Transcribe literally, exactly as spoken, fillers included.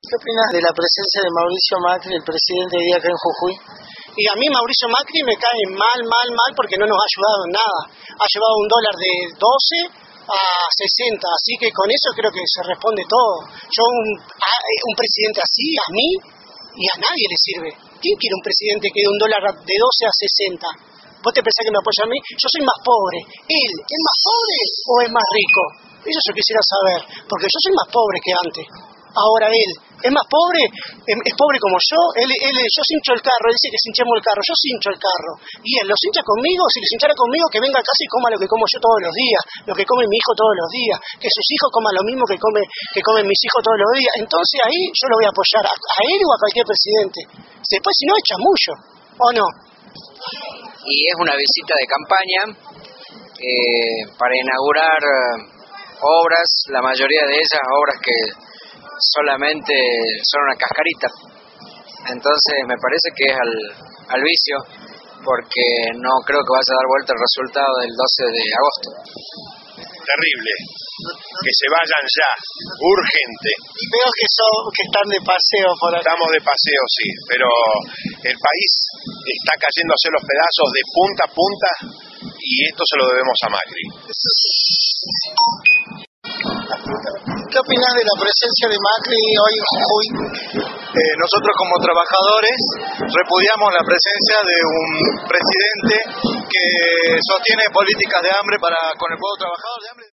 ¿Qué opinas de la presencia de Mauricio Macri, el presidente de día acá en Jujuy? Y a mí Mauricio Macri me cae mal, mal, mal, porque no nos ha ayudado en nada. Ha llevado un dólar de doce a sesenta, así que con eso creo que se responde todo. Yo, un, a, un presidente así, a mí y a nadie le sirve. ¿Quién quiere un presidente que de un dólar de doce a sesenta? ¿Vos te pensás que me apoya a mí? Yo soy más pobre. ¿Él es más pobre o es más rico? Eso yo quisiera saber, porque yo soy más pobre que antes. Ahora él, ¿es más pobre? ¿Es pobre como yo? Él, él, yo cincho el carro, él dice que cinchemos el carro, yo cincho el carro. Y él, ¿lo cincha conmigo? Si le cinchara conmigo, que venga a casa y coma lo que como yo todos los días, lo que come mi hijo todos los días, que sus hijos coman lo mismo que, come, que comen mis hijos todos los días. Entonces ahí yo lo voy a apoyar a, a él o a cualquier presidente. Después, si no, es chamullo, ¿o no? Y es una visita de campaña eh, para inaugurar obras, la mayoría de ellas obras que solamente son una cascarita. Entonces me parece que es al, al vicio, porque no creo que vaya a dar vuelta el resultado del doce de agosto. Terrible, que se vayan ya, urgente. Veo que, son, que están de paseo por acá. Estamos de paseo, sí, pero el país está cayéndose los pedazos de punta a punta y esto se lo debemos a Macri. ¿Qué opinás de la presencia de Macri hoy en Jujuy? Eh, nosotros como trabajadores repudiamos la presencia de un presidente que sostiene políticas de hambre para con el pueblo trabajador. De hambre.